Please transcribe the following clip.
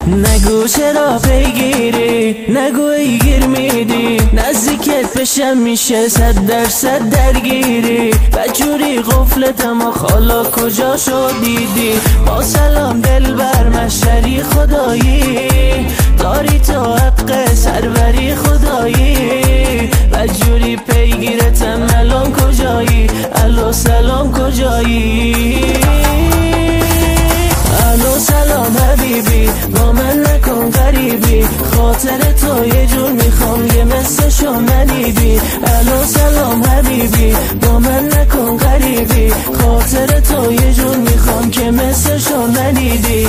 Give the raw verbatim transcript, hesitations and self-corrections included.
نگو چرا پیگیری، نگو ای گیر میدی، نزدیکت بشم میشه صد درصد درگیری. بجوری غفلتم و حالا کجا شدیدی؟ با سلام دلبر مشتری خدایی، داری تو حق سروری خدایی. بجوری پیگیرتم الان کجایی؟ الو سلام کجایی؟ الو سلام حبیبی، با من نکن غریبی، خاطر تو یه جور میخوام یه مثلشو ندیدی. الو سلام حبیبی، با من نکن غریبی، خاطر تو یه جور میخوام که مثلشو ندیدی.